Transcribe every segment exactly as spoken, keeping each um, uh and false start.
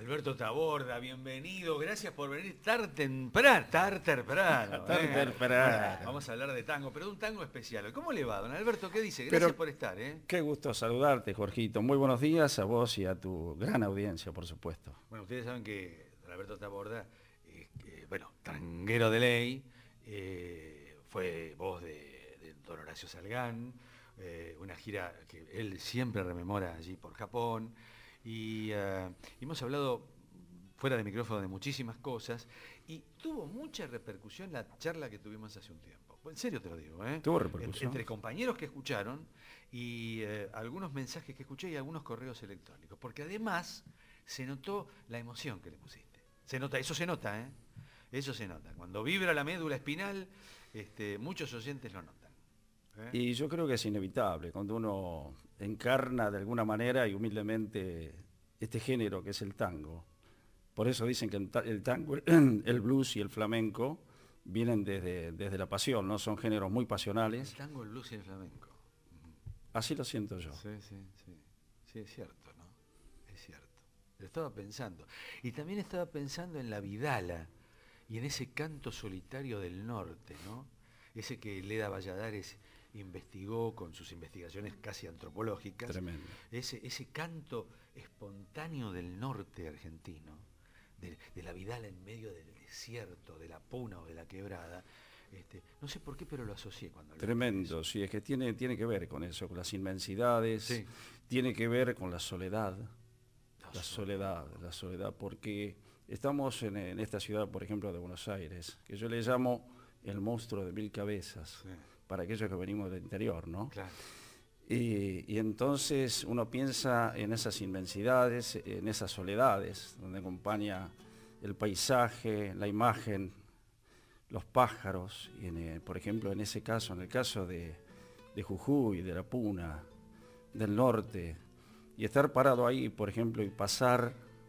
Alberto Taborda, bienvenido, gracias por venir tan temprano, tan temprano. Tan eh. temprano. Vamos a hablar de tango, pero de un tango especial. ¿Cómo le va, don Alberto? ¿Qué dice? Gracias Pero, por estar. ¿eh? Qué gusto saludarte, Jorgito. Muy buenos días a vos y a tu gran audiencia, por supuesto. Bueno, ustedes saben que don Alberto Taborda, eh, eh, bueno, tanguero de ley, eh, fue voz de, de don Horacio Salgán, eh, una gira que él siempre rememora allí por Japón. Y uh, hemos hablado fuera de micrófono de muchísimas cosas y tuvo mucha repercusión la charla que tuvimos hace un tiempo. En serio te lo digo, ¿eh? Tuvo repercusión. Entre compañeros que escucharon y eh, algunos mensajes que escuché y algunos correos electrónicos. Porque además se notó la emoción que le pusiste. Se nota, eso se nota, ¿eh? Eso se nota. Cuando vibra la médula espinal, este, muchos oyentes lo notan. ¿Eh? Y yo creo que es inevitable, cuando uno encarna de alguna manera y humildemente este género que es el tango. Por eso dicen que el tango, el blues y el flamenco vienen desde, desde la pasión, ¿no? Son géneros muy pasionales. El tango, el blues y el flamenco. Así lo siento yo. Sí, sí, sí. Sí, es cierto, ¿no? Es cierto. Lo estaba pensando. Y también estaba pensando en la vidala y en ese canto solitario del norte, ¿no? Ese que Leda Valladares investigó con sus investigaciones casi antropológicas. Tremendo. Ese, ese canto espontáneo del norte argentino, de, de la vidala en medio del desierto, de la puna o de la quebrada. Este, no sé por qué, pero lo asocié cuando... Tremendo, sí, es que tiene, tiene que ver con eso, con las inmensidades, sí. Tiene que ver con la soledad, la, la soledad, la soledad, porque estamos en, en esta ciudad, por ejemplo, de Buenos Aires, que yo le llamo el monstruo de mil cabezas. Sí. Para aquellos que venimos del interior, ¿no? Claro. Y, y entonces uno piensa en esas inmensidades, en esas soledades, donde acompaña el paisaje, la imagen, los pájaros, y en, por ejemplo, en ese caso, en el caso de, de Jujuy, de la Puna, del norte, y estar parado ahí, por ejemplo, y pasar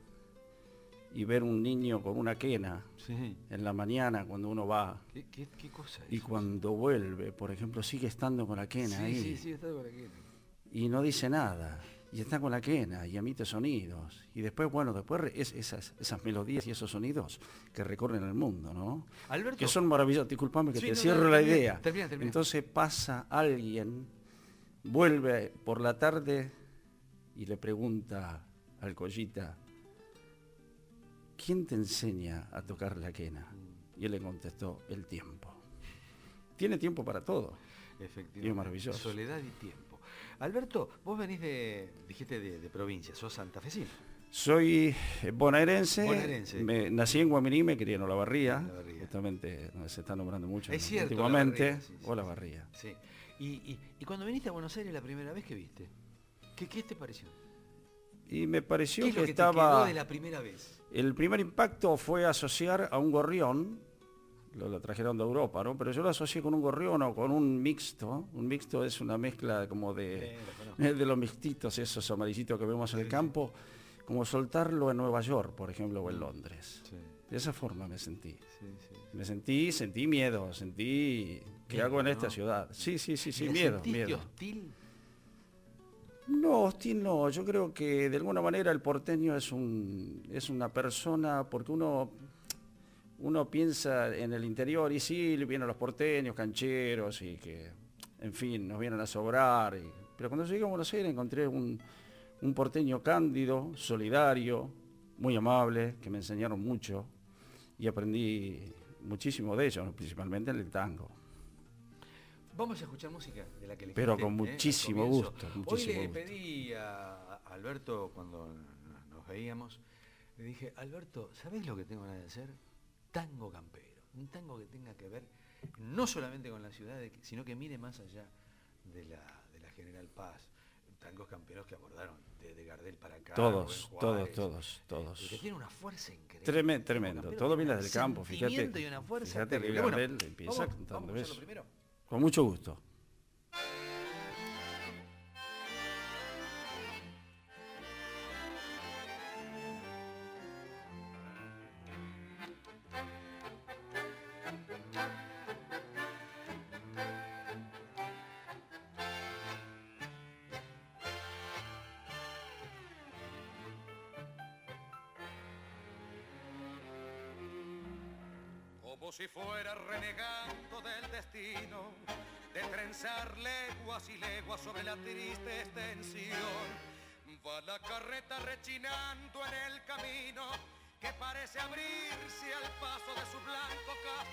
y ver un niño con una quena, sí, en la mañana cuando uno va. ¿Qué, qué, qué cosa es y eso? Cuando vuelve, por ejemplo, sigue estando con la quena, sí, ahí. Sí, sí, está con la quena. Y no dice nada, y está con la quena, y emite sonidos. Y después, bueno, después es, esas, esas melodías y esos sonidos que recorren el mundo, ¿no? Alberto, que son maravillosos. Disculpame que sí, te no, cierro no, la termina, idea. Termina, termina. Entonces pasa alguien, vuelve por la tarde y le pregunta al Collita, ¿quién te enseña a tocar la quena? Y él le contestó, el tiempo. Tiene tiempo para todo. Efectivamente. Y es maravilloso. Soledad y tiempo. Alberto, vos venís de, dijiste de, de provincia, sos santafesino. Soy bonaerense, bonaerense. Me, nací en Guaminí, me crié en Olavarría, Olavarría. Justamente se está nombrando mucho es cierto, últimamente, Olavarría, sí, sí, Olavarría. Sí. Y, y, y cuando viniste a Buenos Aires la primera vez que viste, ¿qué, qué te pareció? Y me pareció ¿Qué es que, lo que estaba... te quedó de la primera vez? El primer impacto fue asociar a un gorrión, lo, lo trajeron de Europa, ¿no? Pero yo lo asocié con un gorrión o con un mixto. Un mixto es una mezcla como de, eh, de los mixtitos, esos amarillitos que vemos en sí, el campo, sí. Como soltarlo en Nueva York, por ejemplo, o en Londres. Sí. De esa forma me sentí. Sí, sí. Me sentí, sentí miedo, sentí qué hago en ¿no? esta ciudad. Sí, sí, sí, sí, miedo, miedo. Hostil? No, hostil no, yo creo que de alguna manera el porteño es un es una persona, porque uno uno piensa en el interior y sí, vienen los porteños, cancheros y que, en fin, nos vienen a sobrar. Y, pero cuando llegué a Buenos Aires encontré un, un porteño cándido, solidario, muy amable, que me enseñaron mucho y aprendí muchísimo de ellos, principalmente en el tango. Vamos a escuchar música de la que le Pero con muchísimo ¿eh? gusto. Muchísimo Hoy le gusto. pedí a Alberto, cuando nos veíamos, le dije, Alberto, ¿sabés lo que tengo ganas de hacer? Tango campero. Un tango que tenga que ver no solamente con la ciudad, sino que mire más allá de la, de la General Paz. Tangos camperos que abordaron desde Gardel para acá. Todos, Juárez, todos, todos, todos. Y que tiene una fuerza increíble. Tremendo, tremendo. Todo viene del campo, fíjate. Y una fuerza fíjate que Gardel bueno, empieza vamos, cantando vamos eso. Primero. Con mucho gusto. como si fuera renegando del destino, de trenzar leguas y leguas sobre la triste extensión. Va la carreta rechinando en el camino, que parece abrirse al paso de su blanco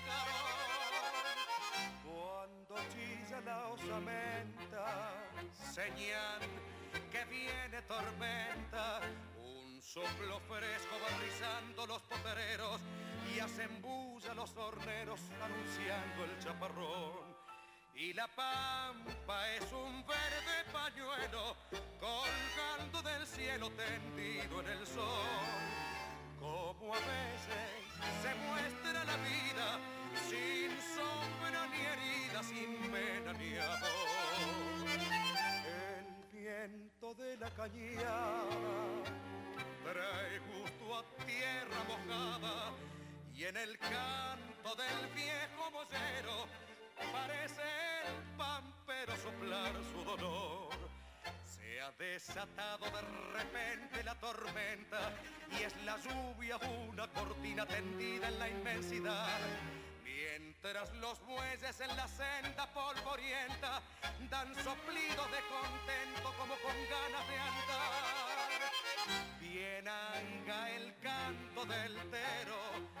cascarón. Cuando chilla la osamenta, señal que viene tormenta. Un soplo fresco va rizando los potreros y hacen bulla los horneros anunciando el chaparrón. Y la pampa es un verde pañuelo colgando del cielo tendido en el sol. Como a veces se muestra la vida sin sombra ni herida, sin pena ni amor. El viento de la cañada trae justo a tierra mojada y en el canto del viejo boyero parece el pampero soplar su dolor. Se ha desatado de repente la tormenta y es la lluvia una cortina tendida en la inmensidad. Mientras los bueyes en la senda polvorienta dan soplidos de contento como con ganas de andar. Bien anga el canto del tero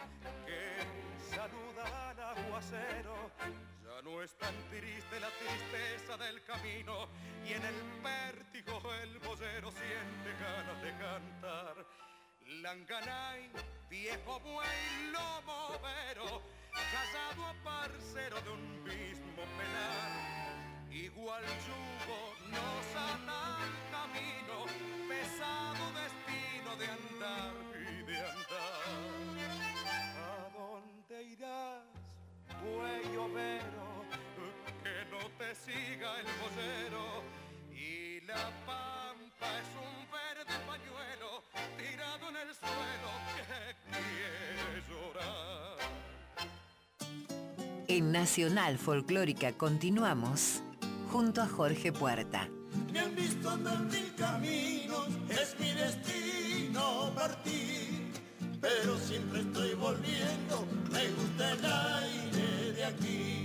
que saluda al aguacero. Ya no es tan triste la tristeza del camino y en el vértigo el boyero siente ganas de cantar. Langanay, viejo buey lomovero, casado a parcero de un mismo penar. Igual yugo nos ata al camino, pesado destino de andar y de andar. ¿A dónde irás, buey overo? Que no te siga el boyero. Y la pampa es un verde pañuelo tirado en el suelo que quiere llorar. En Nacional Folclórica continuamos junto a Jorge Puerta. Me han visto andar mil caminos, es mi destino partir, pero siempre estoy volviendo, me gusta el aire de aquí.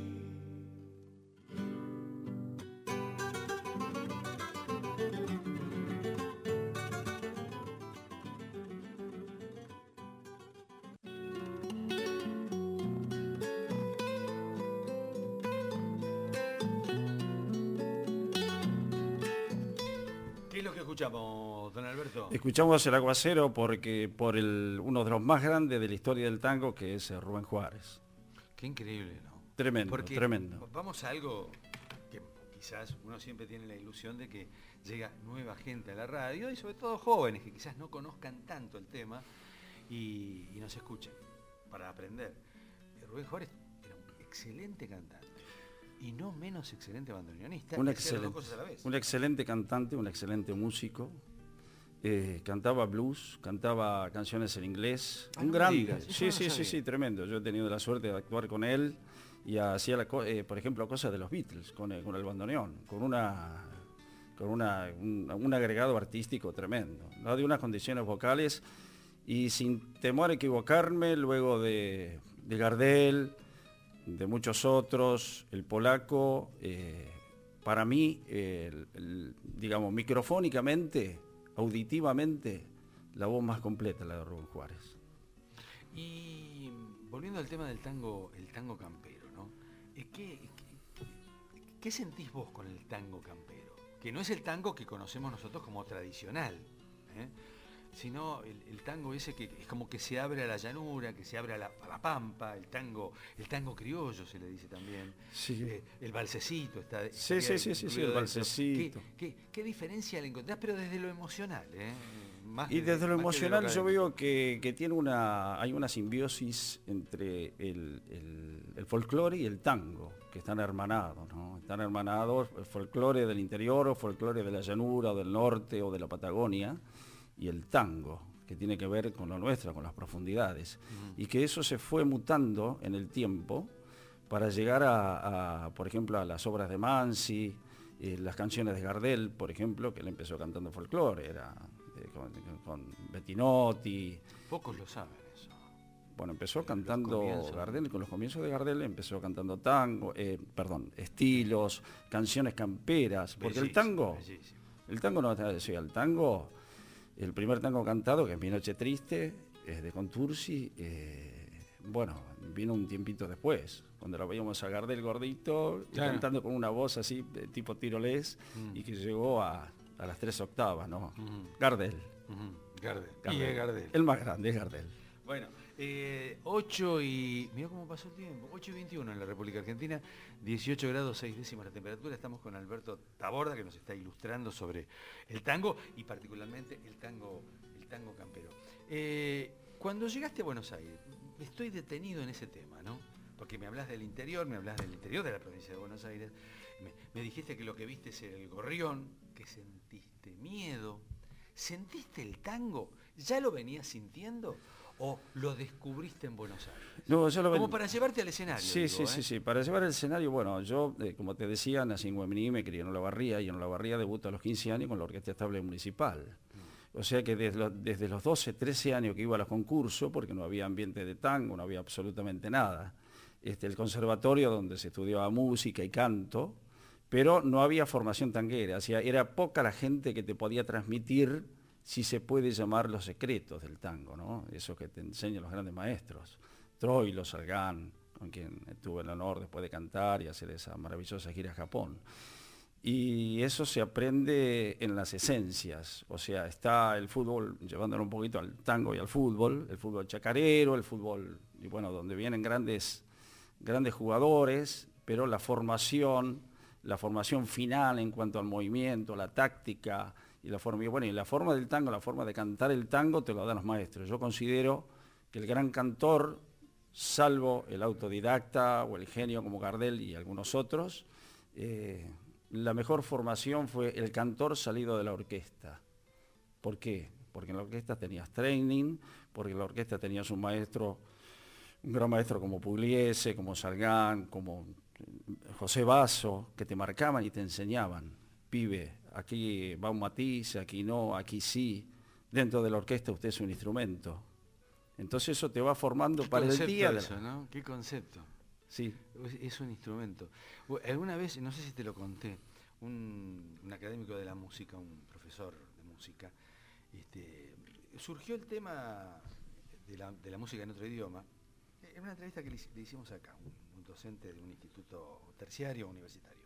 ¿Qué es lo que escuchamos, don Alberto? Escuchamos El Aguacero porque por el, uno de los más grandes de la historia del tango, que es Rubén Juárez. Qué increíble, ¿no? Tremendo, Porque tremendo. Vamos a algo que quizás uno siempre tiene la ilusión de que llega nueva gente a la radio y sobre todo jóvenes que quizás no conozcan tanto el tema y, y nos escuchen para aprender. Rubén Juárez era un excelente cantante y no menos excelente bandoneonista. Un que hacía las dos excelente, cosas a la vez. un excelente cantante, un excelente músico. Eh, cantaba blues, cantaba canciones en inglés. Ah, un no me grande. digas, eso Sí, no lo sí, sí, sabía. sí, tremendo. Yo he tenido la suerte de actuar con él y hacía, la co- eh, por ejemplo, cosas de los Beatles con el, con el bandoneón, con una con una, un, un agregado artístico tremendo, ¿no? De unas condiciones vocales y sin temor a equivocarme, luego de, de Gardel, de muchos otros, el polaco, eh, para mí, eh, el, el, digamos, microfónicamente, auditivamente, la voz más completa, la de Rubén Juárez. Y volviendo al tema del tango, el tango campero, ¿no? ¿Qué, qué, qué sentís vos con el tango campero? Que no es el tango que conocemos nosotros como tradicional, ¿eh? Sino el, el tango ese que es como que se abre a la llanura, que se abre a la, a la pampa, el tango, el tango criollo se le dice también. Sí. Eh, el balsecito está. Sí, sí, sí, sí, sí, el balsecito. ¿Qué, qué, qué diferencia le encontrás? Pero desde lo emocional, ¿eh? Más Y desde lo más que de emocional yo académico. veo que, que tiene una, hay una simbiosis entre el, el, el folclore y el tango, que están hermanados, ¿no? Están hermanados el folclore del interior o folclore de la llanura o del norte o de la Patagonia y el tango, que tiene que ver con lo nuestro, con las profundidades. Uh-huh. Y que eso se fue mutando en el tiempo para llegar a, a por ejemplo, a las obras de Mansi, eh, las canciones de Gardel, por ejemplo, que él empezó cantando folclore, era... Con, con Bettinotti. Pocos lo saben eso. Bueno, empezó Los cantando comienzos. Gardel, con los comienzos de Gardel empezó cantando tango, eh, perdón, estilos, canciones camperas, porque el Bellísimo, tango, bellísimo. el tango no está decía, el tango, el primer tango cantado, que es Mi Noche Triste, es de Contursi, eh, bueno, vino un tiempito después, cuando lo veíamos a Gardel gordito, Claro. cantando con una voz así, de tipo tirolés, Mm. y que llegó a, a las tres octavas, ¿no? Ujú. Gardel. Ujú. Gardel. Gardel. Y es Gardel. El más grande es Gardel. Bueno, eh, ocho y... Mirá cómo pasó el tiempo. ocho y veintiuno en la República Argentina, dieciocho grados seis décimas la temperatura. Estamos con Alberto Taborda, que nos está ilustrando sobre el tango y particularmente el tango, el tango campero. Eh, cuando llegaste a Buenos Aires, estoy detenido en ese tema, ¿no? Porque me hablas del interior, me hablas del interior de la provincia de Buenos Aires. Me, me dijiste que lo que viste es el gorrión, que sentiste miedo. ¿Sentiste el tango? ¿Ya lo venías sintiendo? ¿O lo descubriste en Buenos Aires? No, yo lo ven- Como para llevarte al escenario. Sí, digo, sí, ¿eh? sí, sí. Para llevar el escenario, bueno, yo, eh, como te decía, nací en Guaminí, me crié en Olavarría, y en Olavarría debuto a los quince años con la Orquesta Estable Municipal. O sea que desde, lo- desde los doce, trece años que iba a los concursos, porque no había ambiente de tango, no había absolutamente nada. Este, el conservatorio donde se estudiaba música y canto, pero no había formación tanguera. O sea, era poca la gente que te podía transmitir, si se puede llamar, los secretos del tango, ¿no? Eso que te enseñan los grandes maestros. Troilo, Salgán, con quien tuve el honor después de cantar y hacer esa maravillosa gira a Japón. Y eso se aprende en las esencias, o sea, está el fútbol, llevándolo un poquito al tango y al fútbol, el fútbol chacarero, el fútbol, y bueno, donde vienen grandes, grandes jugadores, pero la formación, la formación final en cuanto al movimiento, la táctica, y la forma, y bueno, y la forma del tango, la forma de cantar el tango te lo dan los maestros. Yo considero que el gran cantor, salvo el autodidacta o el genio como Gardel y algunos otros, eh, la mejor formación fue el cantor salido de la orquesta. ¿Por qué? Porque en la orquesta tenías training, porque en la orquesta tenías un maestro, un gran maestro como Pugliese, como Salgán, como José Basso, que te marcaban y te enseñaban. Pibe, aquí va un matiz, aquí no, aquí sí. Dentro de la orquesta usted es un instrumento. Entonces eso te va formando ¿Qué para el concepto día. de eso, la- ¿no? ¿Qué concepto? Sí. Es, es un instrumento. Bu- Alguna vez, no sé si te lo conté, un, un académico de la música, un profesor de música, este, surgió el tema de la, de la música en otro idioma. En una entrevista que le, hici- le hicimos acá, un, un docente de un instituto terciario universitario.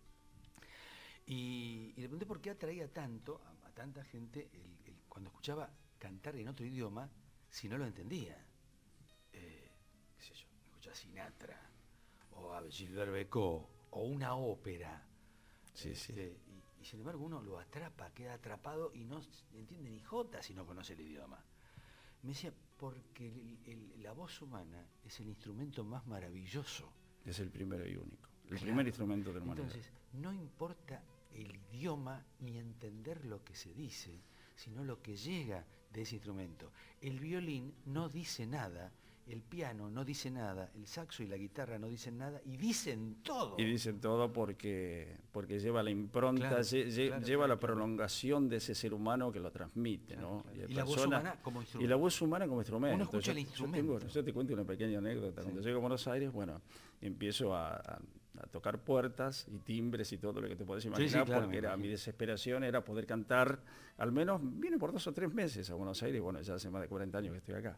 Y, y le pregunté por qué atraía tanto a, a tanta gente el- el- cuando escuchaba cantar en otro idioma si no lo entendía. Eh, qué sé yo, escuchaba Sinatra, o a Gilbert Bécaud, o una ópera. Sí, sí. Este, y, y sin embargo uno lo atrapa, queda atrapado y no s- entiende ni jota si no conoce el idioma. Me decía, porque el- el- la voz humana es el instrumento más maravilloso. Es el primero y único. El Claro. primer instrumento de la humanidad. Entonces, no importa el idioma ni entender lo que se dice, sino lo que llega de ese instrumento. El violín no dice nada, el piano no dice nada, el saxo y la guitarra no dicen nada y dicen todo. Y dicen todo porque, porque lleva la impronta, Claro, lle- lle- claro, lleva claro, la claro. prolongación de ese ser humano que lo transmite, Claro, ¿no? claro. hay Y la voz personas- humana como Y instrumento. la voz humana como instrumento. Uno escucha yo, el yo instrumento. tengo- yo te cuento una pequeña anécdota. Cuando Sí. llego a Buenos Aires, bueno, empiezo a, a- a tocar puertas y timbres y todo lo que te puedes sí, imaginar, claro, porque me era imagino. mi desesperación era poder cantar, al menos vine por dos o tres meses a Buenos Aires, bueno, ya hace más de cuarenta años que estoy acá.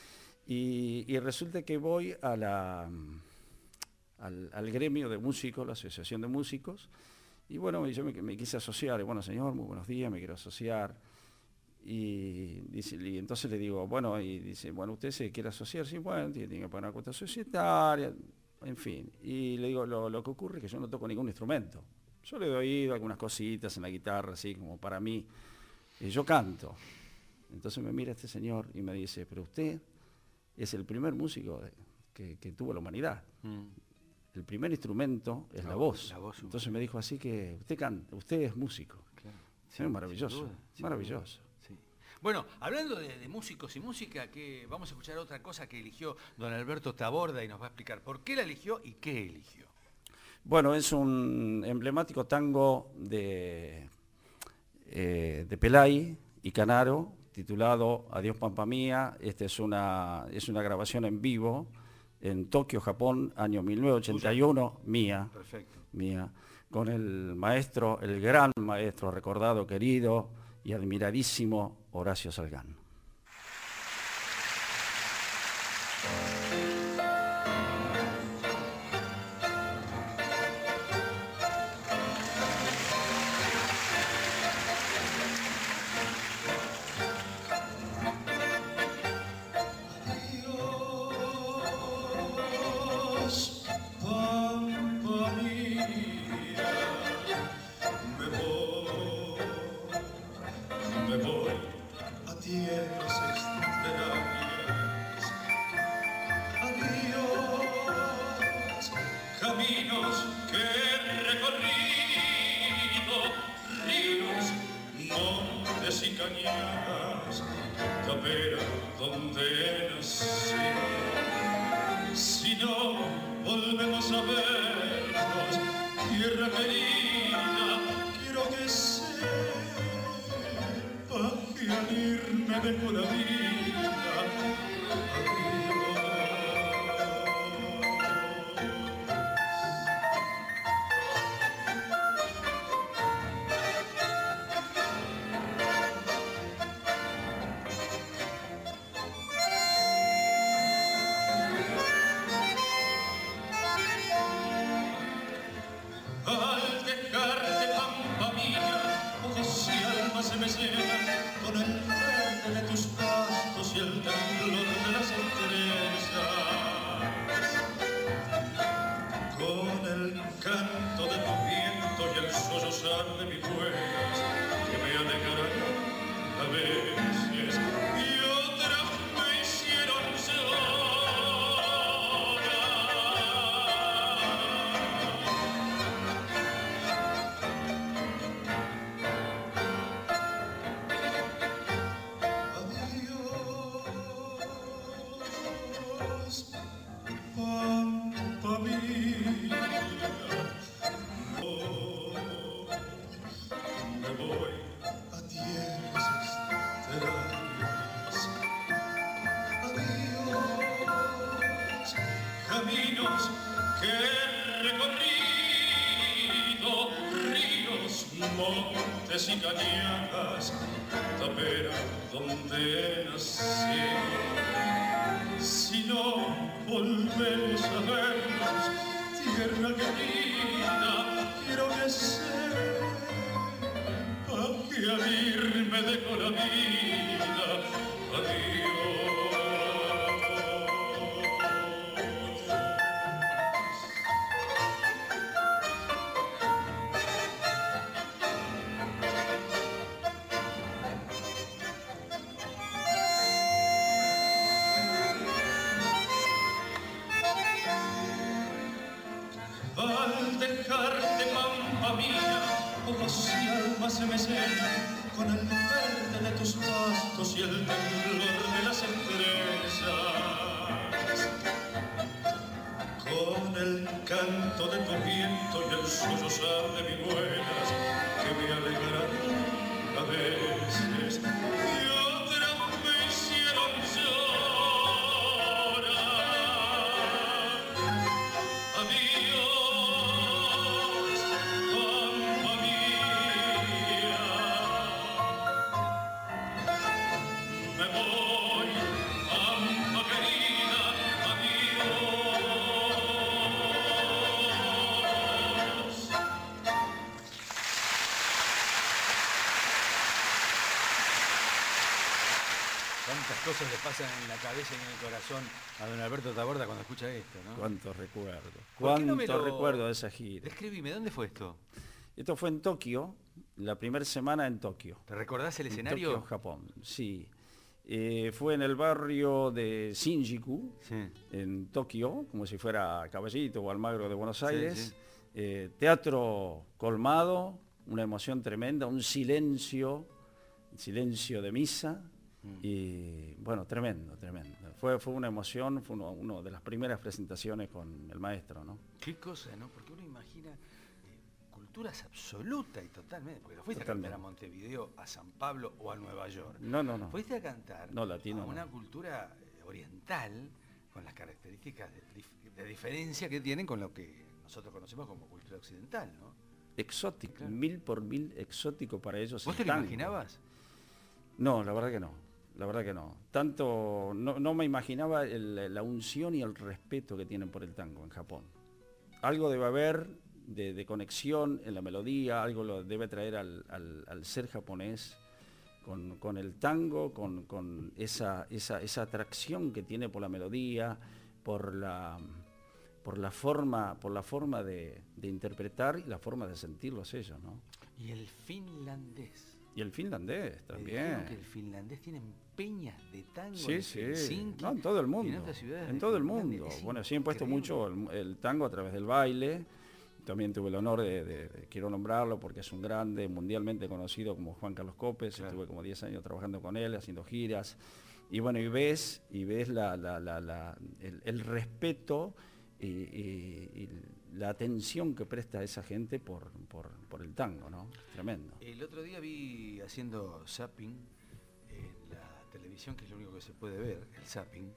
Y, y resulta que voy a la, al, al gremio de músicos, la asociación de músicos, y bueno, yo me, me quise asociar, y bueno, señor, muy buenos días, me quiero asociar. Y, dice, y entonces le digo, bueno, y dice, bueno, ¿usted se quiere asociar? Sí, bueno, tiene que pagar una cuota societaria, en fin. Y le digo, lo, lo que ocurre es que yo no toco ningún instrumento. Yo le doy oído algunas cositas en la guitarra, así como para mí, y yo canto. Entonces me mira este señor y me dice, pero usted es el primer músico de- que, que tuvo la humanidad. Mm. El primer instrumento es la, La voz. la voz Entonces humana. me dijo así que usted canta, usted es músico. Claro. Sí, maravilloso, sin duda, sin maravilloso. duda, sí. Bueno, hablando de, de músicos y música, que vamos a escuchar otra cosa que eligió don Alberto Taborda y nos va a explicar por qué la eligió y qué eligió. Bueno, es un emblemático tango de, eh, de Pelay y Canaro, titulado Adiós Pampa Mía. Esta es una, es una grabación en vivo en Tokio, Japón, año mil novecientos ochenta y uno, mía, Perfecto. mía, con el maestro, el gran maestro, recordado, querido y admiradísimo Horacio Salgán. Y cañadas, tapera donde nací. Si no volvemos a vernos, tierra querida, quiero que sepa que al irme dejo la vida. Adiós. Se me llena con el verde de tus pastos y el temblor de las empresas, con el canto de tu viento y el sollozar de mis buenas que me alegrarán a veces y otras me hicieron llorar. Adiós. Cuántas cosas le pasan en la cabeza y en el corazón a don Alberto Taborda cuando escucha esto, ¿no? Cuántos recuerdos. ¿Por qué no me Cuántos lo- recuerdos de esa gira. Describime, ¿dónde fue esto? Esto fue en Tokio, la primera semana en Tokio. ¿Te recordás el En escenario? Tokio, Japón, sí. Eh, fue en el barrio de Shinjuku, Sí. en Tokio, como si fuera Caballito o Almagro de Buenos Sí, Aires. sí. Eh, teatro colmado, una emoción tremenda, un silencio, silencio de misa. Mm. Y bueno, tremendo, tremendo. Fue, fue una emoción, fue uno, uno de las primeras presentaciones con el maestro, ¿no? Qué cosa, ¿no? Porque uno imagina eh, cultura es absoluta y totalmente, porque no fuiste Totalmente. a cantar a Montevideo, a San Pablo o a Nueva York. No, no, no. Fuiste a cantar No, latino a una no. cultura oriental con las características de, dif- de diferencia que tienen con lo que nosotros conocemos como cultura occidental, ¿no? Exótico, Claro. mil por mil exótico para ellos. ¿Vos el te lo tango. imaginabas? No, la verdad que no. La verdad que no. Tanto, no, no me imaginaba el- la unción y el respeto que tienen por el tango en Japón. Algo debe haber de, de conexión en la melodía, algo lo debe traer al, al- al ser japonés con, con el tango, con, con esa, esa, esa atracción que tiene por la melodía, por la, por la forma, por la forma de, de interpretar y la forma de sentirlos ellos, ¿no? Y el finlandés. Y el finlandés Me también. dijeron que el finlandés tiene peñas de tango Sí, en sí, Helsinki, no, en todo el y mundo, en otras ciudades en de todo el Finlandia. mundo. Es Bueno, sí he impuesto increíble. mucho el, el tango a través del baile. También tuve el honor de, de- de- quiero nombrarlo porque es un grande mundialmente conocido como Juan Carlos Copes. Claro. Estuve como diez años trabajando con él, haciendo giras. Y bueno, y ves, y ves la, la- la- la- el, el respeto y, y- y la atención que presta esa gente por, por, por el tango, ¿no? Tremendo. El otro día vi haciendo zapping en la televisión, que es lo único que se puede ver, el zapping.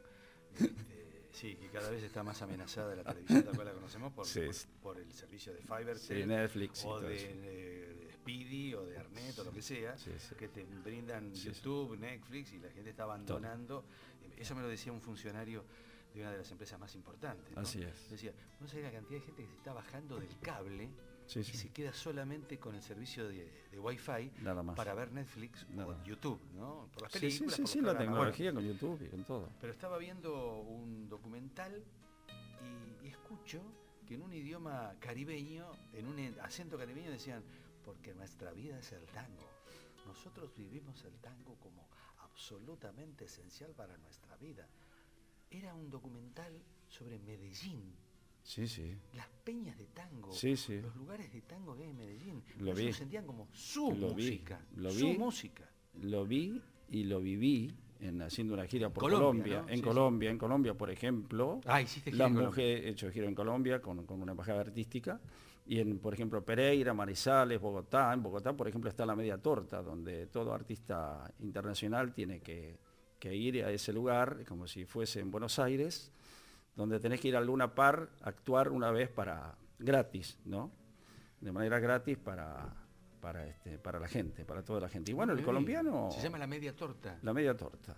Este, sí, que cada vez está más amenazada la televisión tal cual la conocemos por, Sí, por, sí. por el servicio de Fiverr, Sí, Netflix y o todo de, eso. de- de Speedy o de Arnet o lo que sea, Sí, sí. que te brindan Sí, sí. YouTube, Netflix, y la gente está abandonando. Eso me lo decía un funcionario de una de las empresas más importantes, ¿no? Así es. Decía, no sabés la cantidad de gente que se está bajando del cable Sí, y sí. se queda solamente con el servicio de, de Wi-Fi Nada más. para ver Netflix Nada o más. YouTube, ¿no? Por las Sí, sí, películas, sí, por sí, los la programas. tecnología Bueno, con YouTube y con todo. pero estaba viendo un documental y, y escucho que en un idioma caribeño, en un e- acento caribeño decían, porque nuestra vida es el tango. Nosotros vivimos el tango como absolutamente esencial para nuestra vida. Era un documental sobre Medellín, Sí, sí. las peñas de tango, Sí, sí. los lugares de tango que hay en Medellín. Lo Ellos vi. sentían como su Lo vi, música, lo su vi. música. Lo vi y lo viví en haciendo una gira por Colombia, Colombia. ¿no? En Sí, Colombia, en Colombia, por ejemplo. Ah, hiciste gira Las en Colombia. mujeres, he hecho gira en Colombia con, con una embajada artística. Y en, por ejemplo, Pereira, Manizales, Bogotá. En Bogotá, por ejemplo, está la Media Torta, donde todo artista internacional tiene que, que ir a ese lugar, como si fuese en Buenos Aires, donde tenés que ir al Luna Par a actuar una vez para gratis, ¿no? De manera gratis para, para, este, para la gente, para toda la gente. Y bueno, el Muy colombiano... bien. Se llama La Media Torta. La Media Torta.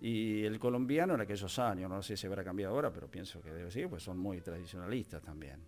Y el colombiano en aquellos años, no sé si habrá cambiado ahora, pero pienso que debe ser, pues son muy tradicionalistas también.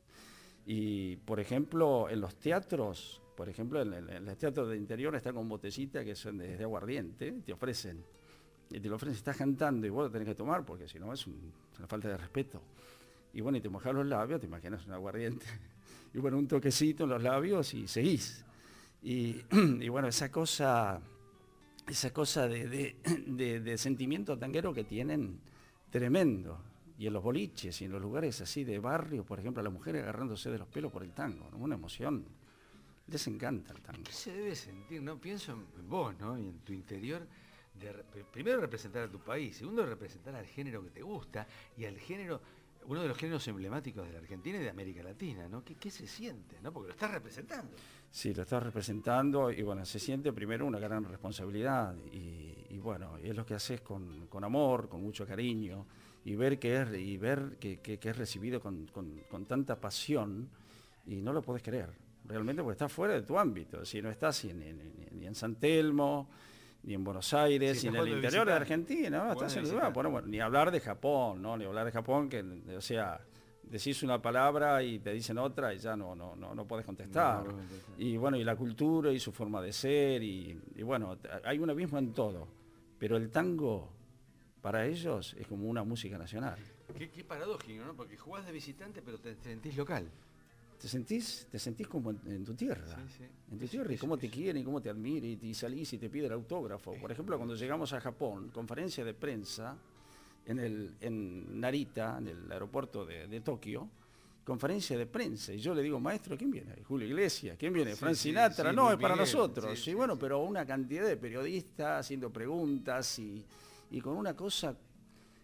Y, por ejemplo, en los teatros, por ejemplo, en, en- en los teatros de interior está con botecita que son de, de aguardiente, te ofrecen. Y te lo ofrecen, estás cantando y vos lo tenés que tomar, porque si no es, un- es una falta de respeto. Y bueno, y te mojas los labios, te imaginas un aguardiente. Y bueno, un toquecito en los labios y seguís. Y, y bueno, esa cosa, esa cosa de, de, de- de sentimiento tanguero que tienen, tremendo. Y en los boliches y en los lugares así de barrio, por ejemplo, las mujeres agarrándose de los pelos por el tango, ¿no? Una emoción. Les encanta el tango. ¿Qué se debe sentir? No pienso en vos, ¿no? Y en tu interior. De, re- primero representar a tu país, segundo representar al género que te gusta y al género, uno de los géneros emblemáticos de la Argentina y de América Latina, ¿no? ¿Qué, qué se siente, no? Porque lo estás representando. Sí, lo estás representando y bueno, se siente primero una gran responsabilidad y, y bueno, y es lo que haces con, con amor, con mucho cariño y ver que es, y ver que, que- que es recibido con, con- con tanta pasión y no lo podés creer, realmente porque estás fuera de tu ámbito, si no estás ni en, ni- ni en San Telmo, ni en Buenos Aires, Sí, ni en estás el jugando de interior de visitante. Argentina, ¿no? Jugando Estás de en el lugar, visitante. bueno, bueno, ni hablar de Japón, ¿no? Ni hablar de Japón, que, o sea, decís una palabra y te dicen otra y ya no, no, no, no podés contestar. No, no, no, no. Y bueno, y la cultura y su forma de ser, y, y bueno, t- hay un abismo en todo, pero el tango para ellos es como una música nacional. Qué, qué paradójico, ¿no? Porque jugás de visitante pero te sentís local. Te sentís, te sentís como en, en tu tierra, Sí, sí. en tu Eso- tierra, y eso- cómo te eso. quieren, y cómo te admiran, y, y salís y te pide el autógrafo. Por ejemplo, cuando llegamos a Japón, conferencia de prensa en, el, en Narita, en el aeropuerto de, de Tokio, conferencia de prensa, y yo le digo, maestro, ¿quién viene? Julio Iglesias, ¿quién viene? Sí, Frank sí, Sinatra, sí, no, Luis es para Miguel, nosotros. sí, y sí, bueno, sí. pero una cantidad de periodistas haciendo preguntas y, y con una cosa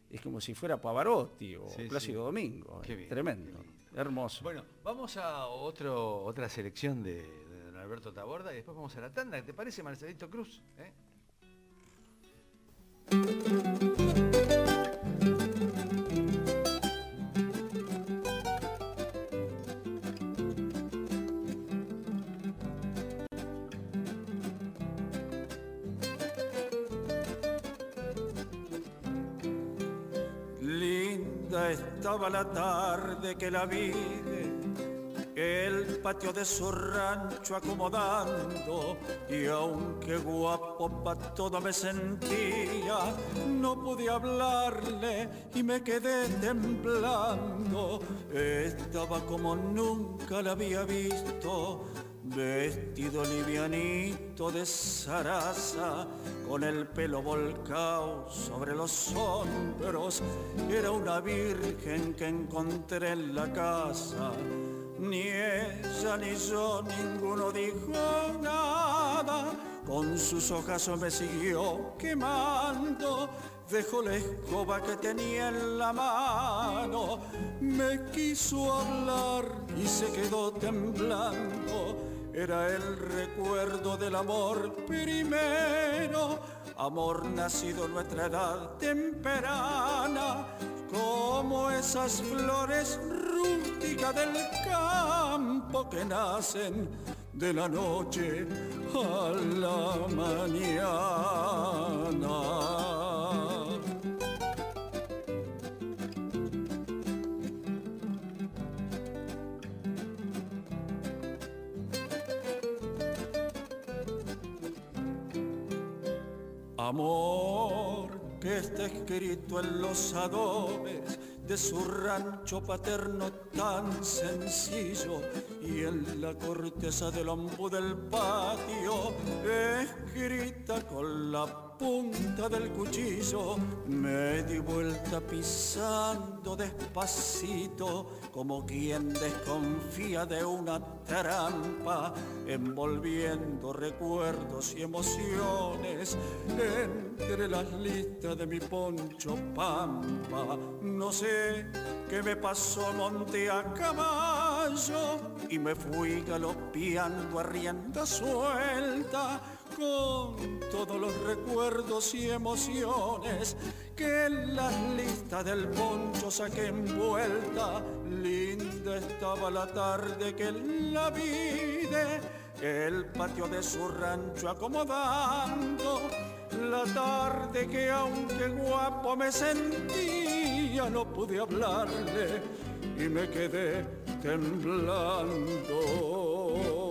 es como si fuera Pavarotti o Sí, Plácido sí. Domingo. Qué eh, bien, tremendo, qué bien. hermoso. Bueno, vamos a otro, otra selección de, de don Alberto Taborda y después vamos a la tanda. ¿Te parece, Marcelito Cruz? ¿Eh? Linda estaba la tarde que la vi, el patio de su rancho acomodando, y aunque guapo pa' todo me sentía, no pude hablarle y me quedé temblando. Estaba como nunca la había visto, vestido livianito de zaraza, con el pelo volcado sobre los hombros. Era una virgen que encontré en la casa. Ni ella ni yo, ninguno dijo nada. Con sus ojazos me siguió quemando. Dejó la escoba que tenía en la mano. Me quiso hablar y se quedó temblando. Era el recuerdo del amor primero, amor nacido en nuestra edad temprana, como esas flores rústicas del campo que nacen de la noche a la mañana. Amor que está escrito en los adobes de su rancho paterno tan sencillo, y en la corteza del ombú del patio, escrita con la punta del cuchillo. Me di vuelta pisando despacito, como quien desconfía de una trampa, envolviendo recuerdos y emociones entre las listas de mi poncho pampa. No sé qué me pasó, monté a caballo y me fui galopeando a rienda suelta, con todos los recuerdos y emociones que en las listas del poncho saqué envuelta. Linda estaba la tarde que la vi, el patio de su rancho acomodando. La tarde que aunque guapo me sentía, no pude hablarle y me quedé temblando.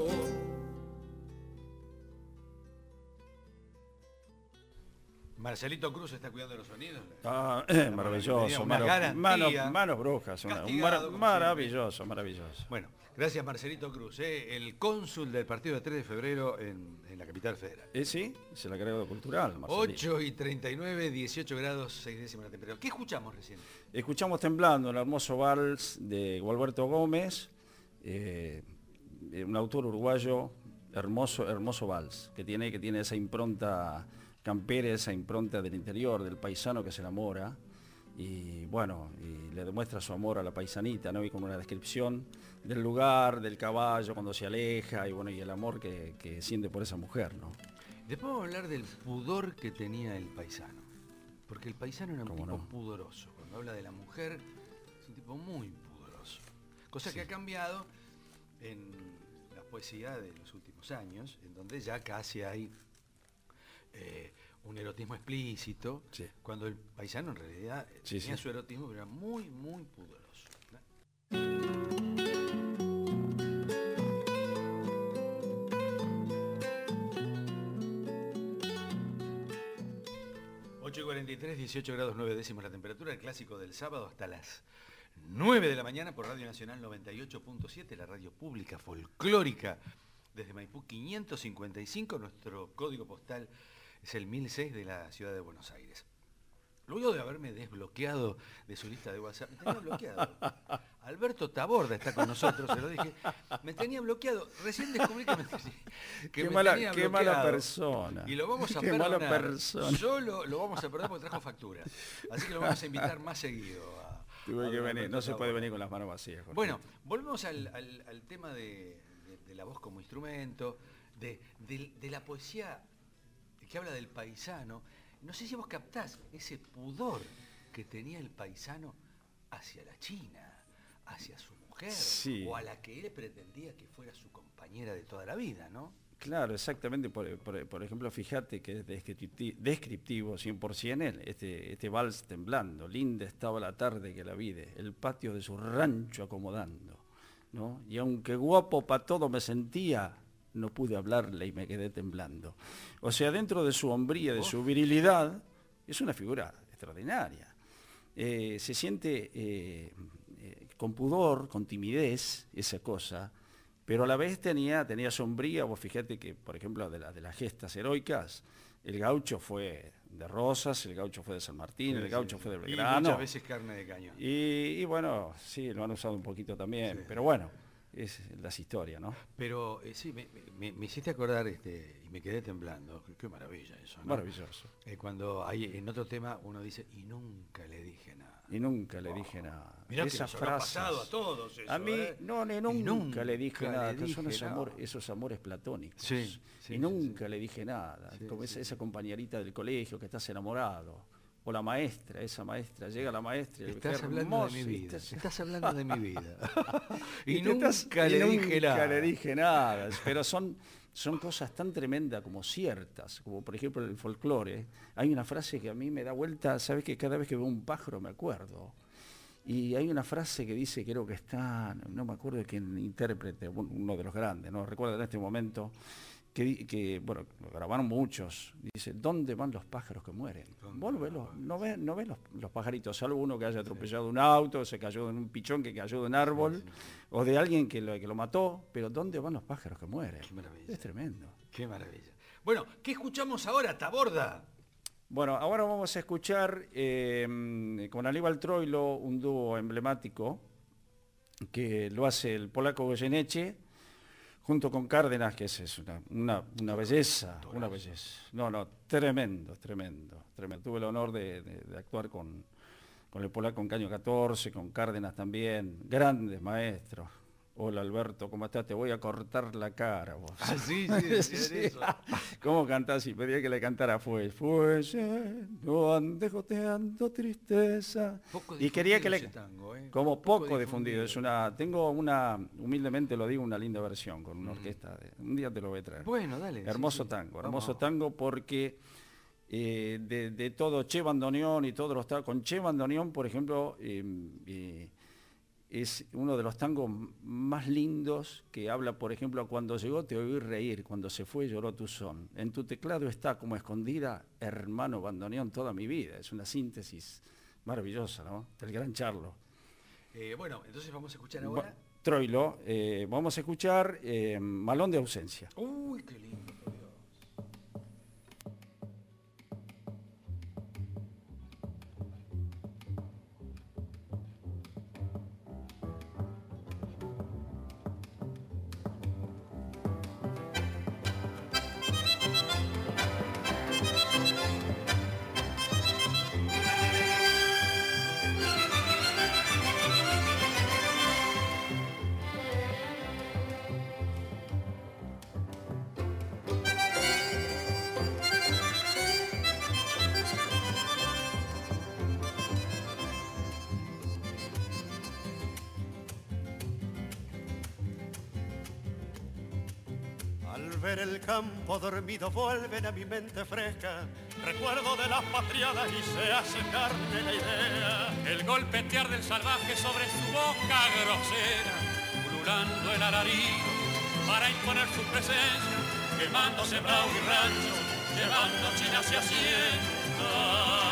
Marcelito Cruz está cuidando los sonidos. Ah, eh, maravilloso, Una mano- garantía. mano- manos brujas, una- un Castigado, mara- como maravilloso, maravilloso. Bueno, gracias Marcelito Cruz, eh, el cónsul del partido de tres de febrero en, en la capital federal. Eh, sí, es el agregado cultural, Marcelito. ocho y treinta y nueve, dieciocho grados, seis décimas la temperatura. ¿Qué escuchamos recién? Escuchamos Temblando, el hermoso vals de Gualberto Gómez, eh, eh, un autor uruguayo, hermoso, hermoso vals, que tiene, que tiene esa impronta campera, esa impronta del interior, del paisano que se enamora, y bueno, y le demuestra su amor a la paisanita, ¿no? Y con una descripción del lugar, del caballo cuando se aleja, y bueno, y el amor que, que siente por esa mujer, ¿no? Después vamos a hablar del pudor que tenía el paisano. Porque el paisano era un ¿Cómo tipo no? pudoroso. Cuando habla de la mujer, es un tipo muy pudoroso. Cosa Sí. que ha cambiado en la poesía de los últimos años, en donde ya casi hay eh, un erotismo explícito, Sí. cuando el paisano en realidad eh, Sí, tenía sí. su erotismo, pero era muy, muy pudoroso, ¿no? ocho y cuarenta y tres, dieciocho grados nueve décimos la temperatura, el clásico del sábado hasta las nueve de la mañana por Radio Nacional noventa y ocho punto siete, la radio pública folclórica desde Maipú quinientos cincuenta y cinco, nuestro código postal es el mil seis de la ciudad de Buenos Aires. luego de haberme desbloqueado de su lista de WhatsApp, me tenía bloqueado. Alberto Taborda está con nosotros, se lo dije. Me tenía bloqueado. Recién descubrí que me, que qué me mala, tenía qué bloqueado. mala persona. Y lo vamos a qué perdonar. mala persona. Solo lo vamos a perdonar porque trajo factura. Así que lo vamos a invitar más seguido. A, Tuve a que venir. Alberto No se puede Taborda. venir con las manos vacías. Jorge. Bueno, volvemos al, al, al tema de, de, de la voz como instrumento, de, de, de la poesía que habla del paisano. No sé si vos captás ese pudor que tenía el paisano hacia la China, hacia su mujer, Sí. o a la que él pretendía que fuera su compañera de toda la vida, ¿no? Claro, exactamente. Por, por, por ejemplo, fíjate que es descripti- descriptivo cien por ciento él, este, este vals temblando. Linda estaba la tarde que la vide, el patio de su rancho acomodando, ¿no? Y aunque guapo pa' todo me sentía, no pude hablarle y me quedé temblando. O sea, dentro de su hombría, de su virilidad, es una figura extraordinaria. Eh, se siente eh, eh, con pudor, con timidez, esa cosa, pero a la vez tenía, tenía sombría. Vos fíjate que, por ejemplo, de, la, de las gestas heroicas, el gaucho fue de Rosas, el gaucho fue de San Martín, Sí, el gaucho sí. fue de Y Belgrano. muchas veces carne de cañón. Y, y bueno, sí, lo han usado un poquito también, Sí. pero bueno, es las historias, ¿no? Pero eh, sí, me, me- me hiciste acordar este, y me quedé temblando. Qué, qué maravilla eso, ¿no? Maravilloso. Eh, cuando hay en otro tema uno dice, y nunca le dije nada. Y nunca le dije nada. Mirá que Esas nos habrá frases. pasado a todos eso, A mí, ¿eh? no, ni Y nunca, nunca le dije le nada, que son dije esos, nada. amor- esos amores platónicos. Sí, sí, y sí, nunca sí. le dije nada. Sí, Como sí, esa, sí. esa compañerita del colegio que estás enamorado. O la maestra, esa maestra, llega la maestra. y Estás qué hablando hermoso, de mi vida. estás- Estás hablando de mi vida. y, y te nunca estás- le y dije nunca nada. le dije nada. Pero son, son cosas tan tremendas como ciertas, como por ejemplo el folclore. Hay una frase que a mí me da vuelta, sabes que cada vez que veo un pájaro me acuerdo. Y hay una frase que dice, creo que está, no me acuerdo de quién intérprete, uno de los grandes, no recuerdo en este momento, que, di- que bueno, lo grabaron muchos, dice, ¿dónde van los pájaros que mueren? ¿Dónde Vos lo ves, van? los- no ves, no ves los, los pajaritos, salvo uno que haya atropellado un auto, se cayó en un pichón que cayó de un árbol, Sí, sí, sí. o de alguien que lo, que lo mató, pero ¿dónde van los pájaros que mueren? Qué maravilla. Es tremendo. Qué maravilla. Bueno, ¿qué escuchamos ahora, Taborda? Bueno, ahora vamos a escuchar eh, con Aníbal Troilo un dúo emblemático que lo hace el polaco Goyeneche junto con Cárdenas, que es, es una, una, una belleza, una belleza. No, no, tremendo, tremendo, tremendo. Tuve el honor de, de- de actuar con, con el polaco en Caño catorce, con Cárdenas también, grandes maestros. Hola Alberto, ¿cómo estás? Te voy a cortar la cara vos. Ah, sí, sí, decían Sí. eso. ¿Cómo cantás? Y pedía que le cantara fue, fue yendo andejoteando tristeza. Poco Y quería que le difundido ese tango, ¿eh? como Poco poco, difundido. difundido. Es una, tengo una, humildemente lo digo, una linda versión con una orquesta. de- un día te lo voy a traer. Bueno, dale. sí, Hermoso sí. tango, Vamos. hermoso tango porque eh, de, de todo Che Bandoneón y todos los tangos, con Che Bandoneón, por ejemplo, eh, eh, es uno de los tangos más lindos que habla, por ejemplo, cuando llegó te oí reír, cuando se fue lloró tu son. En tu teclado está como escondida, hermano Bandoneón, toda mi vida. Es una síntesis maravillosa, ¿no? Del gran Charlo. Eh, bueno, entonces vamos a escuchar Ba- ahora. Troilo, eh, vamos a escuchar eh, Malón de ausencia. Uy, qué lindo, por Dios. Al ver el campo dormido vuelven a mi mente fresca recuerdo de las patriadas y se hace carne la idea. El golpetear del salvaje sobre su boca grosera, pululando el alarido para imponer su presencia, quemando sembrado y rancho, llevando China hacia hacienda.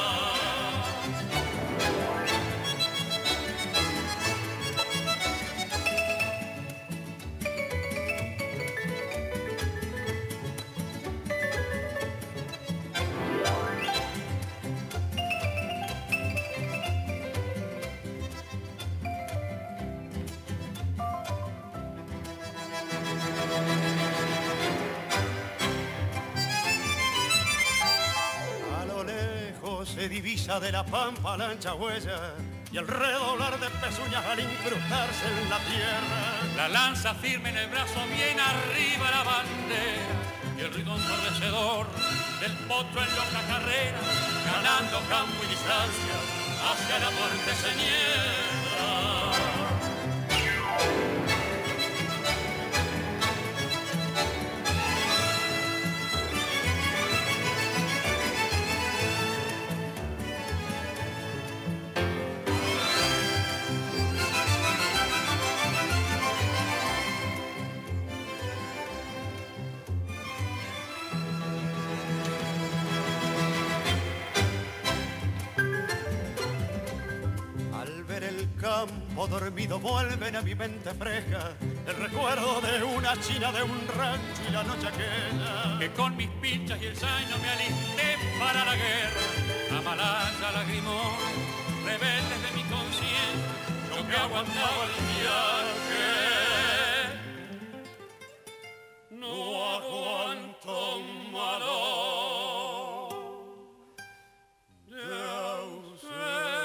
se divisa de la pampa la ancha huella y el redoblar de pezuñas al incrustarse en la tierra. La lanza firme en el brazo, bien arriba la bandera, y el ritmo ensordecedor del potro en loca carrera, ganando campo y distancia, hacia la muerte se niega. Campo dormido vuelven a mi mente fresca el recuerdo de una china, de un rancho y la noche aquella que con mis pinchas y el zaino me alisté para la guerra. Amalaya, lagrimón, rebeldes de mi conciencia, yo que aguantaba el viaje, no aguanto malo de ausencia.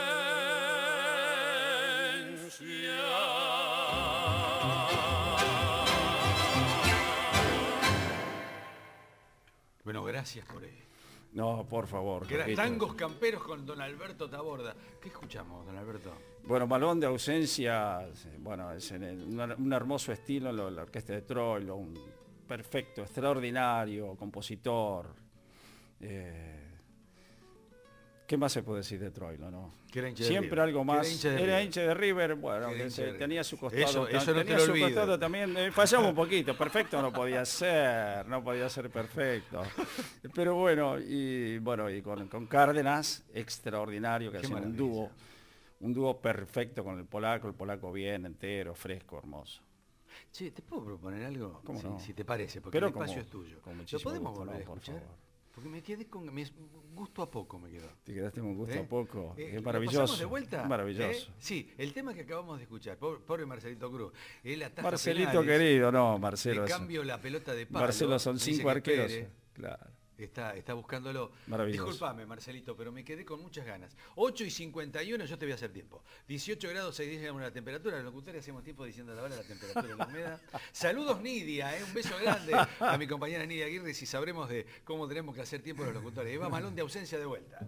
Bueno, gracias por eso. No, por favor. Que eran Jorgito. Tangos Camperos con don Alberto Taborda. ¿Qué escuchamos, don Alberto? Bueno, Malón de ausencia, bueno, es en el- un, un hermoso estilo, lo- la orquesta de Troilo, un perfecto, extraordinario, compositor. Eh, ¿Qué más se puede decir de Troilo, no? Que era hincha de Siempre River. algo Que era más. hincha de Era River. hincha de River, bueno, Que era que hincha se- de River. tenía su costado. Eso- eso no te tenía lo su olvides. costado también. eh, fallamos un poquito, perfecto no podía ser, no podía ser perfecto. Pero bueno, y bueno, y con, con Cárdenas, extraordinario, que Qué hacían un maravilla. dúo, un dúo perfecto con el polaco, el polaco bien, entero, fresco, hermoso. Che, ¿te puedo proponer algo? ¿Cómo si, no? si te parece, porque Pero el espacio como- es tuyo. con ¿Lo muchísimo podemos gusto, volver no, a por escuchar? favor. Porque me quedé con me- gusto a poco me quedó. Te quedaste con gusto ¿Eh? a poco. Eh, es ¿lo maravilloso. pasamos de vuelta? Maravilloso. ¿Eh? Sí, el tema que acabamos de escuchar, pobre, pobre Marcelito Cruz. Él ataja Marcelito penales, querido, no, Marcelo. Le es- cambio la pelota de palo. Marcelo son me dice cinco que arqueros. espere. Claro. Está, está buscándolo. Maravilloso. Disculpame, Marcelito, pero me quedé con muchas ganas. ocho y cincuenta y uno, yo te voy a hacer tiempo. dieciocho grados, seis días la temperatura. Los locutores hacemos tiempo diciendo la hora, la temperatura y la humedad. Saludos, Nidia, ¿eh? Un beso grande a mi compañera Nidia Aguirre, si sabremos de cómo tenemos que hacer tiempo los locutores. Eva Malón de ausencia de vuelta.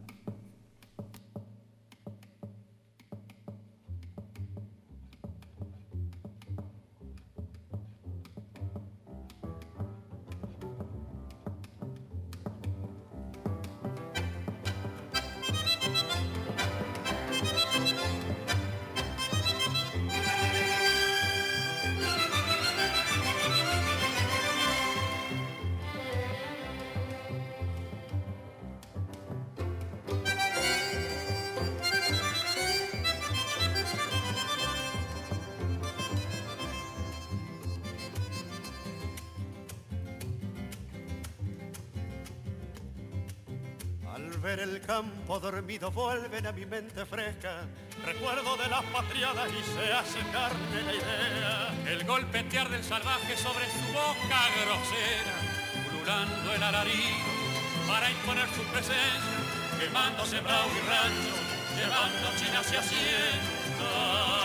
Al ver el campo dormido vuelven a mi mente fresca recuerdo de las patriadas y se hace carne la idea. El golpetear del salvaje sobre su boca grosera, ululando el alarido para imponer su presencia, quemando sembrado y rancho, llevando China hacia hacienda.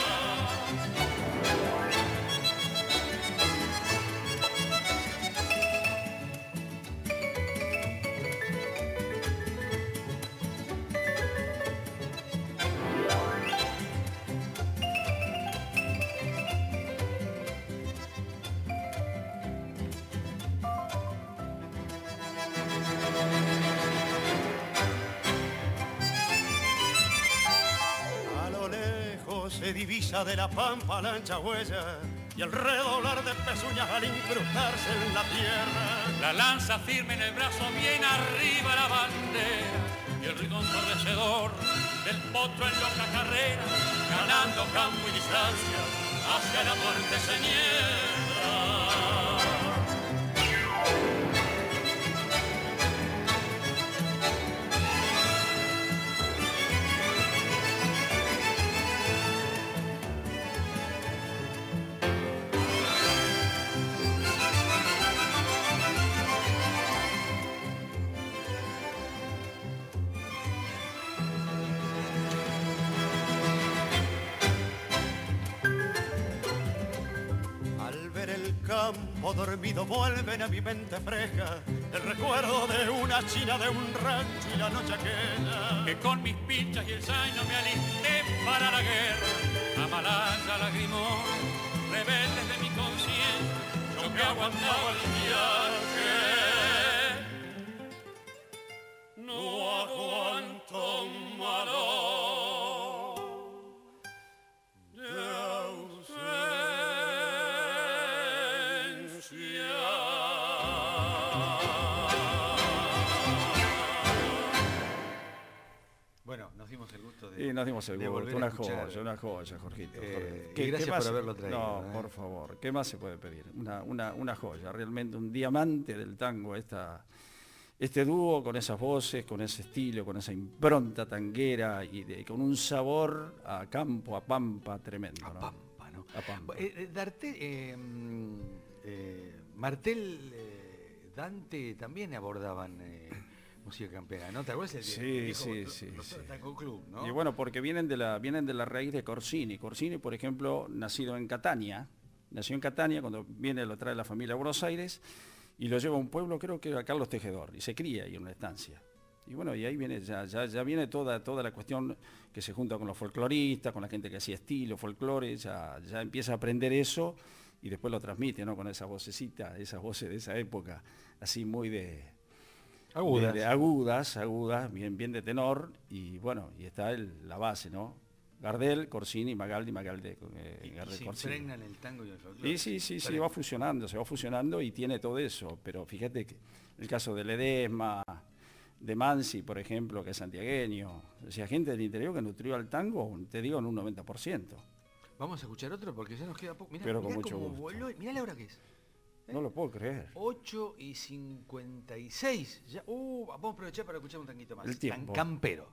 A lo lejos se divisa de la pampa la ancha huella y el redoblar de pezuñas al incrustarse en la tierra. La lanza firme en el brazo, bien arriba la bandera, y el ritmo ensordecedor del potro en loca carrera, ganando campo y distancia, hacia la muerte se niega. tiempo dormido vuelven a mi mente fresca el recuerdo de una china de un rancho y la noche aquella que con mis pinchas y el zaino me alisté para la guerra. Amalaya, lagrimón, rebeldes de mi conciencia, yo que aguantaba el viaje, no aguanto más de ausencia. Bueno, nos dimos el gusto de. Y nos dimos el de gusto, volver una a escuchar. joya, una joya, Jorgito. Eh, ¿Qué- y gracias qué más- por haberlo traído, No, ¿eh? por favor, ¿qué más se puede pedir? Una, una, una joya, realmente un diamante del tango, esta, este dúo con esas voces, con ese estilo, con esa impronta tanguera y de- con un sabor a campo, a pampa tremendo. A ¿no? Pampa, ¿no? A pampa. Eh, eh, Darte, eh, mm, eh, Martel, eh, Dante también abordaban eh, música campera, ¿no? ¿Te acuerdas? El, Sí, el viejo sí, Ro- sí, Ro- sí. Tango Club, ¿no? Y bueno, porque vienen de la vienen de la raíz de Corsini. Corsini, por ejemplo, nacido en Catania, nació en Catania, cuando viene lo trae la familia a Buenos Aires y lo lleva a un pueblo, creo que era Carlos Tejedor, y se cría ahí en una estancia. Y bueno, y ahí viene ya, ya, ya viene toda, toda la cuestión que se junta con los folcloristas, con la gente que hacía estilo, folclore, ya, ya empieza a aprender eso y después lo transmite, ¿no? Con esa vocecita, esas voces de esa época, así muy de Agudas. de- de agudas, agudas, bien, bien de tenor, y bueno, y está el- la base, ¿no? Gardel, Corsini, Magaldi, Magaldi, eh, Y, y Gardel, se Corsini. impregnan el tango y el folclore. Y sí, sí, sí, Sale- va fusionando, se va fusionando y tiene todo eso, pero fíjate que el caso de Ledesma, de Mansi, por ejemplo, que es santiagueño, o sea, gente del interior que nutrió al tango, te digo, en un noventa por ciento. Vamos a escuchar otro porque ya nos queda poco. Mirá, Pero con mirá mucho cómo gusto. voló. Mirá la hora que es. No lo puedo creer. ocho y cincuenta y seis. Ya, uh, vamos a aprovechar para escuchar un tanguito más. El tiempo. Tan campero.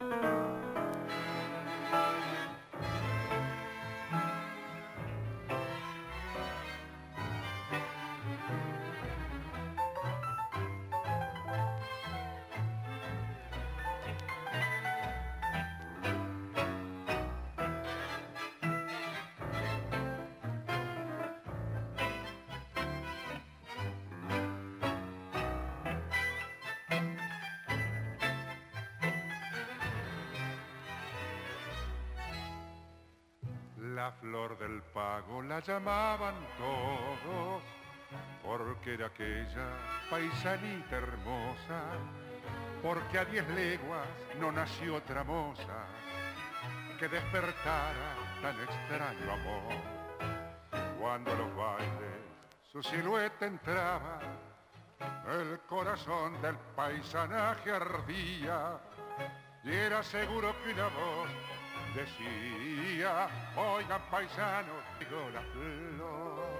La flor del pago la llamaban todos, porque era aquella paisanita hermosa, porque a diez leguas no nació otra moza que despertara tan extraño amor. Cuando a los bailes su silueta entraba, el corazón del paisanaje ardía, y era seguro que una voz decía: oigan paisanos, digo la flor.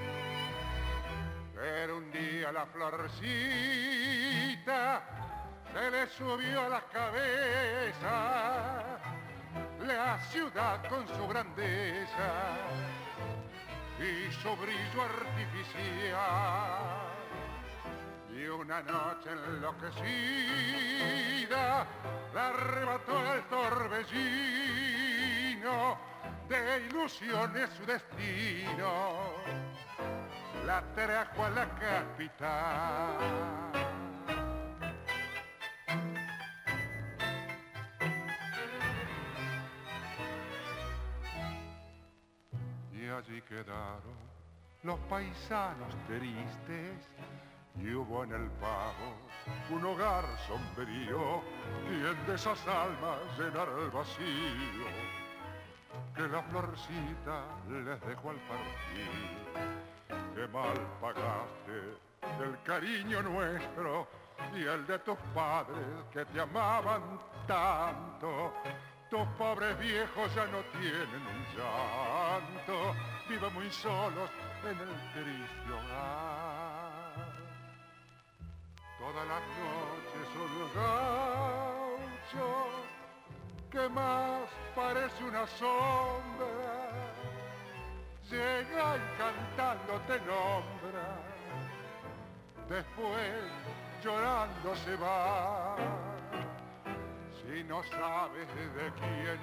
Pero un día la florcita se le subió a la cabeza la ciudad con su grandeza y su brillo artificial. Y una noche enloquecida la arrebató el torbellino, de ilusiones su destino la trajo a la capital. Y allí quedaron los paisanos tristes, y hubo en el pago un hogar sombrío, quien de esas almas llenar el vacío que la florcita les dejó al partir. Qué mal pagaste el cariño nuestro y el de tus padres que te amaban tanto. Tus pobres viejos ya no tienen un llanto, viven muy solos en el triste hogar. Todas las noches un gaucho que más parece una sombra llega y cantando te nombra, después llorando se va. Si no sabes de quién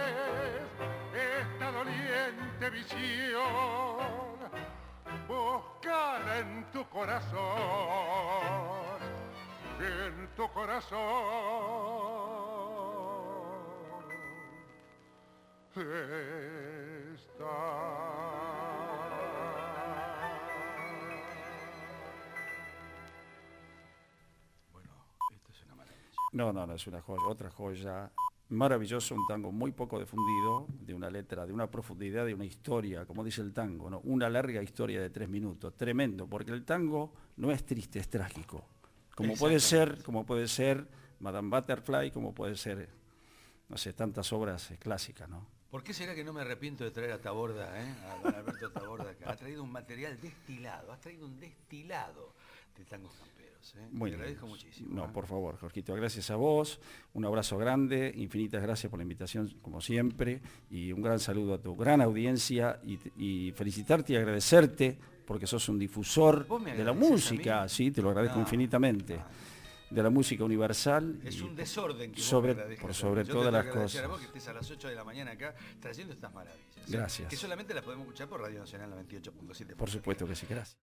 es esta doliente visión, busca en tu corazón, en tu corazón está. No, no, no, es una joya, otra joya, maravilloso, un tango muy poco difundido, de una letra, de una profundidad, de una historia, como dice el tango, ¿no? Una larga historia de tres minutos, tremendo, porque el tango no es triste, es trágico, como puede ser, como puede ser Madame Butterfly, como puede ser, no sé, tantas obras clásicas, ¿no? ¿Por qué será que no me arrepiento de traer a Taborda, eh? A don Alberto Taborda acá? Ha traído un material destilado, ha traído un destilado de tangos camperos, ¿eh? Muy Te bien. agradezco muchísimo. No, ¿eh? por favor, Jorgito, gracias a vos, un abrazo grande, infinitas gracias por la invitación, como siempre, y un gran saludo a tu gran audiencia, y, y felicitarte y agradecerte, porque sos un difusor ¿Vos me de la agradecés música, a mí? sí, te lo agradezco No, infinitamente, no. de la música universal. Es y un desorden que sobre, vos me agradezcas por a mí. sobre Yo todas te las tengo que agradecer a vos cosas. que estés a las ocho de la mañana acá trayendo estas maravillas. ¿eh? Gracias. Que solamente las podemos escuchar por Radio Nacional noventa y ocho punto siete. Por supuesto que sí, gracias.